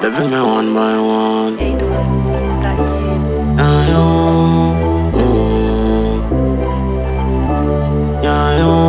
They bring me one by one. Hey, don't see, it's that year. Yeah, yo. Yeah, yo.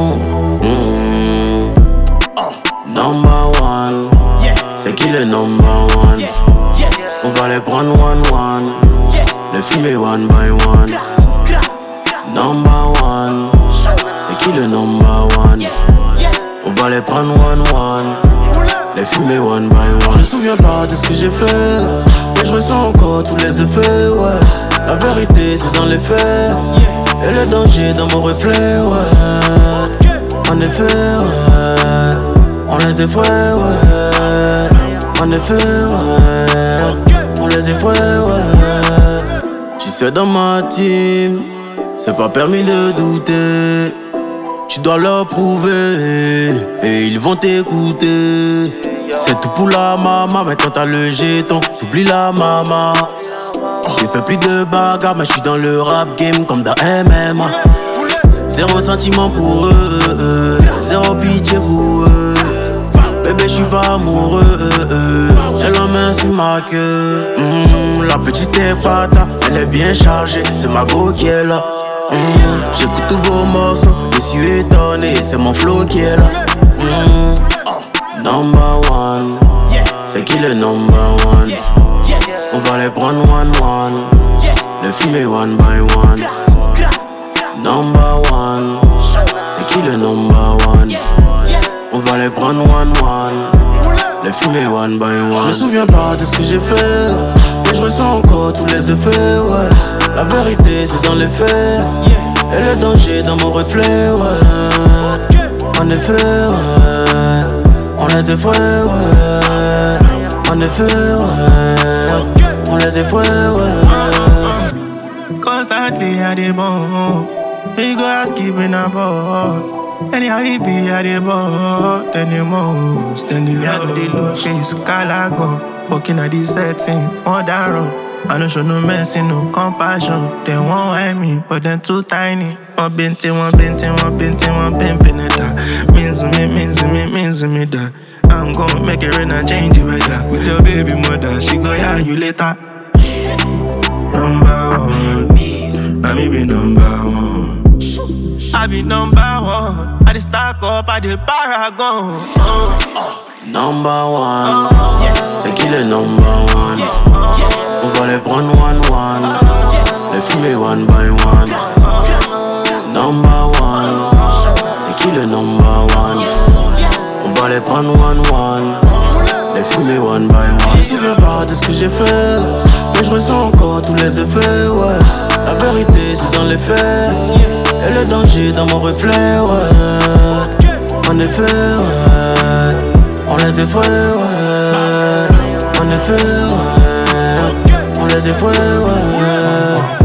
Number one. C'est qui le number one? On va les prendre one. Les fumer one by one. Number one. C'est qui le number one? On va les prendre one. Les fumer one by one. Je me souviens pas de ce que j'ai fait, mais je ressens encore tous les effets, ouais. La vérité c'est dans les faits, et le danger dans mon reflet, ouais. En effet, ouais. On les effraie, ouais. En effet, ouais. On les effraie, ouais. Tu sais dans ma team, c'est pas permis de douter. Tu dois leur prouver, et ils vont t'écouter. C'est tout pour la maman, mais quand t'as le jeton, t'oublies la maman. J'ai fait plus de bagarres, mais j'suis dans le rap game comme dans MMA. Zéro sentiment pour eux, zéro pitié pour eux. Bébé, j'suis pas amoureux, j'ai la main sur ma queue. La petite est pata, elle est bien chargée, c'est ma go qui est là. J'écoute tous vos morceaux, je suis étonné, c'est mon flow qui est là. Number one, c'est qui le number one? On va les prendre one, les fumer one by one. Number one, c'est qui le number one? On va les prendre one, les fumer one by one. Je me souviens pas de ce que j'ai fait, mais je ressens encore tous les effets, ouais. La vérité c'est dans les faits, et le danger dans mon reflet, ouais. En effet, ouais. On les effraie, ouais. En effet, ouais. On les effraie, ouais. Constantly at the ball, we go ask keeping a ball. Anyhow he be at the ball, then the most, then the round the low face, calago. Walking at the setting, on that road. I don't show no mercy, no compassion. They won't want me, but they're too tiny. One pimpin' it that. Means me that. I'm gonna make it rain and change the weather. With your baby mother, she go yeah you later. Number one, I be number one. I be number one. I just stack up, I the paragon. Number one, c'est qui le number one? On va les prendre one, les fumer one by one. Number one, c'est qui le number one? On va les prendre one, les fumer one by one. Je me souviens pas de ce que j'ai fait, mais je ressens encore tous les effets, ouais. La vérité c'est dans les faits, et le danger dans mon reflet, ouais. En effet, ouais. On les effraie, ouais. En effet, ouais. On les effraie, ouais.